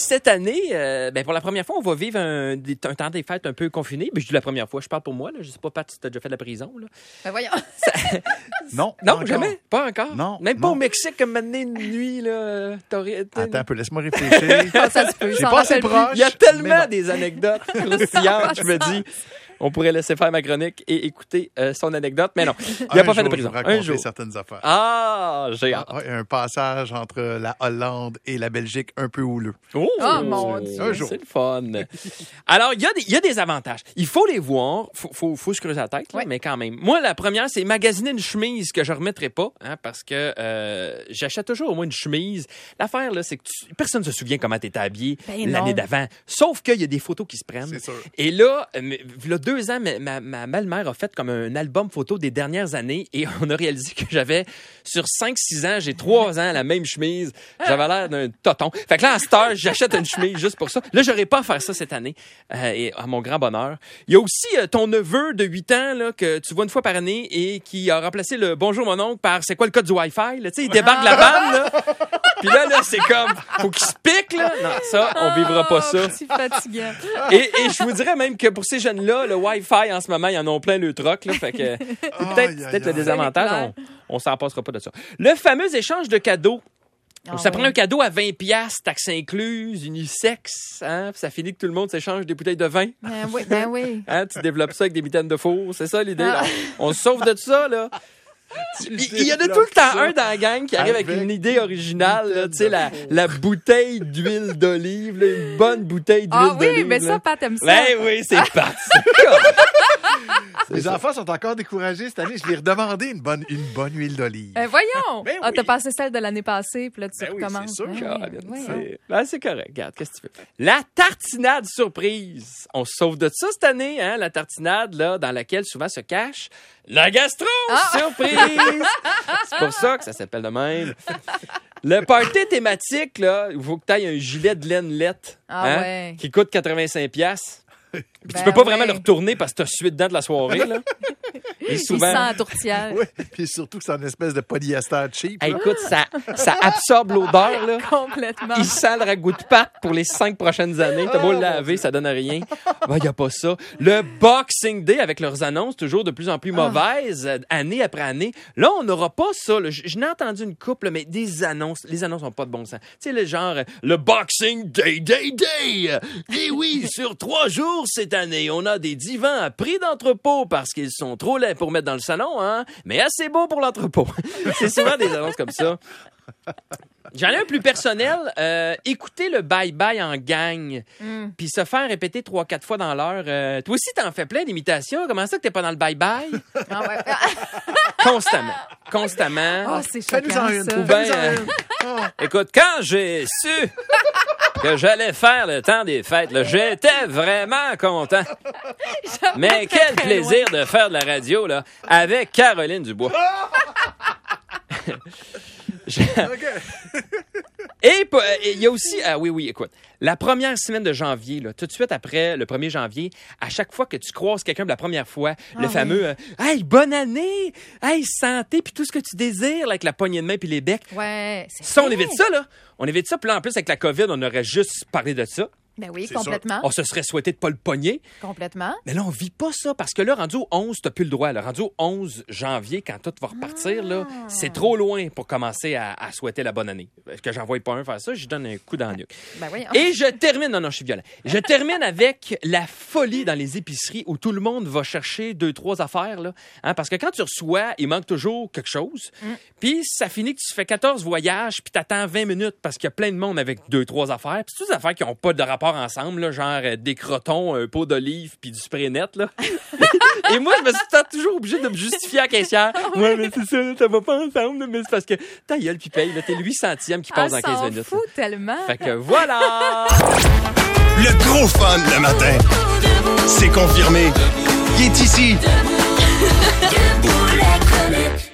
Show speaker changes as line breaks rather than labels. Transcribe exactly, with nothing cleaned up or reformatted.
cette année, euh, ben pour la première fois, on va vivre un, des, un temps des fêtes un peu confiné. Ben, je dis la première fois, je parle pour moi. Là. Je sais pas, Pat, si tu as déjà fait de la prison. Là.
Ben voyons.
Ça...
non.
Non,
pas
jamais.
Encore.
Pas encore.
Non.
Même
non.
pas au Mexique, comme maintenant une nuit. Là,
Attends un peu, laisse-moi réfléchir.
Ça se peut.
J'ai pas assez proche.
Il y a tellement des anecdotes croustillantes. Je me dis, on pourrait laisser faire ma chronique et écouter euh, son anecdote. Mais non, il n'a pas fait de prison.
Un
jour.
certaines affaires.
Ah, j'ai hâte.
Ah, ouais, un passage entre la Hollande et la Belgique un peu houleux.
Oh,
oh mon Dieu.
Un jour.
C'est le fun. Alors, il y, y a des avantages. Il faut les voir. Il faut, faut, faut se creuser la tête, là,
ouais.
mais quand même. Moi, la première, c'est magasiner une chemise que je ne remettrai pas, hein, parce que euh, j'achète toujours au moins une chemise. L'affaire, là, c'est que tu, personne ne se souvient comment tu étais habillé
ben
l'année
non.
d'avant. Sauf qu'il y a des photos qui se prennent.
C'est sûr.
Et là, il y a deux ans, ma, ma, ma belle-mère a fait comme un album photo des dernières années et on a réalisé que j'avais, sur cinq six ans, j'ai trois ans, la même chemise. J'avais l'air d'un toton. Fait que là, à cette heure, j'achète une chemise juste pour ça. Là, j'aurais pas à faire ça cette année, euh, et à mon grand bonheur. Il y a aussi euh, ton neveu de huit ans là, que tu vois une fois par année et qui a remplacé le « Bonjour mon oncle » par « C'est quoi le code du Wi-Fi? » Tu sais, il débarque de la panne, là. Puis là, là, c'est comme, faut qu'il se pique, là. Non, ça, on vivra pas ça.
C'est fatigant.
Et, et je vous dirais même que pour ces jeunes-là, le Wi-Fi, en ce moment, ils en ont plein le troc, là. Fait que, c'est peut-être,
Aïe, aïe,
peut-être le
aïe.
désavantage. On, on s'en passera pas de ça. Le fameux échange de cadeaux.
Ah
ça
oui.
prend un cadeau à vingt piastres, taxes incluses, unisexe, hein, puis ça finit que tout le monde s'échange des bouteilles de vin.
Ben oui, ben oui.
Hein, tu développes ça avec des mitaines de four, c'est ça l'idée.
Ah.
Là. On se sauve de ça, là. Il il y en a tout le temps un dans la gang qui arrive avec,
Avec
une idée originale, là, tu sais, la, la bouteille d'huile d'olive, là, une bonne bouteille d'huile
Ah oui,
d'olive.
mais
là.
ça, Pat aime ça.
Ben oui, c'est pas ça.
Les enfants sont encore découragés cette année. Je vais redemander une bonne, une bonne huile d'olive.
Ben voyons.
Ben
Ah,
oui.
t'as passé celle de l'année passée, puis là, tu
Ben oui,
recommences.
c'est sûr.
Ben oui,
Caroline,
voyons.
c'est... Ben, c'est correct. Regarde, qu'est-ce que tu veux? La tartinade surprise. On se sauve de ça cette année, hein? La tartinade, là, dans laquelle souvent se cache la gastro
Ah!
surprise. C'est pour ça que ça s'appelle de même. Le party thématique, là, il faut que tu ailles un gilet de laine lette,
Ah
hein,
ouais.
qui coûte quatre-vingt-cinq piastres. Puis
Ben
tu peux pas vraiment
ouais.
le retourner parce que t'as sué dedans de la soirée, là. Et
Il
souvent...
sent la tourtière.
Oui, puis surtout que c'est une espèce de polyester cheap.
Hey,
là.
écoute, ça, ça absorbe l'odeur, là.
Complètement.
Il sent le ragoût de pâte pour les cinq prochaines années. T'as beau le laver, ça donne rien. Il n'y a pas ça. Le Boxing Day, avec leurs annonces toujours de plus en plus mauvaises, euh, année après année. Là, on n'aura pas ça. là. Je, je n'ai entendu une couple, mais des annonces. Les annonces n'ont pas de bon sens. Tu sais, le genre, euh, le Boxing Day, Day, Day. Et oui, sur trois jours cette année, on a des divans à prix d'entrepôt parce qu'ils sont trop laids pour mettre dans le salon, hein, mais assez beaux pour l'entrepôt. C'est souvent des annonces comme ça. J'en ai un plus personnel. Euh, écouter le bye-bye en gang, puis se faire répéter trois, quatre fois dans l'heure. Euh, toi aussi, t'en fais plein d'imitations. Comment ça que t'es pas dans le bye-bye?
Ah ouais.
Constamment. Constamment.
Oh, c'est
Fais-nous
choquant,
en une.
ça.
Ou ben,
Fais-nous en
euh,
une. Oh.
Écoute, quand j'ai su que j'allais faire le temps des fêtes, là, j'étais vraiment content. Mais
très,
quel
très
plaisir de faire de la radio là, avec Caroline Dubois. Je-
OK.
Et pa- et il y a aussi, ah oui, oui, écoute, la première semaine de janvier, là, tout de suite après le premier janvier, à chaque fois que tu croises quelqu'un pour la première fois, le
oui.
fameux euh, Hey, bonne année! Hey, santé! Puis tout ce que tu désires, là, avec la poignée de main puis les becs.
Ouais, c'est
Ça, on
vrai.
évite ça, là. On évite ça. Puis là, en plus, avec la COVID, on aurait juste parlé de ça.
Ben oui,
C'est
complètement.
On se serait souhaité de pas le pogner.
Complètement.
Mais là, on vit pas ça parce que là, rendu au onze, t'as plus le droit. Là. Rendu au onze janvier, quand tout va repartir, là, c'est trop loin pour commencer à, à souhaiter la bonne année. Est-ce que j'en vois pas un faire ça? Je donne un coup dans le nuque.
Ben oui.
Et je termine... Non, non, je suis violent. Je termine avec la folie dans les épiceries où tout le monde va chercher deux, trois affaires. Là. Hein, parce que quand tu reçois, il manque toujours quelque chose. Puis ça finit que tu fais quatorze voyages puis t'attends vingt minutes parce qu'il y a plein de monde avec deux, trois affaires. Puis c'est toutes des affaires qui n'ont pas de rapport ensemble, là, genre euh, des crotons, un pot d'olive puis du spray net. Là. Et moi, je me suis tant toujours obligé de me justifier à la caissière. Ouais, mais c'est ça, là, ça va pas ensemble. là, Mais c'est parce que ta gueule puis paye. Là, t'es le huit centième qui passe
Ah,
dans quinze
s'en
minutes.
fout tellement.
Fait que voilà!
Le gros fun le matin. C'est confirmé. Il est ici.
Debout les comiques.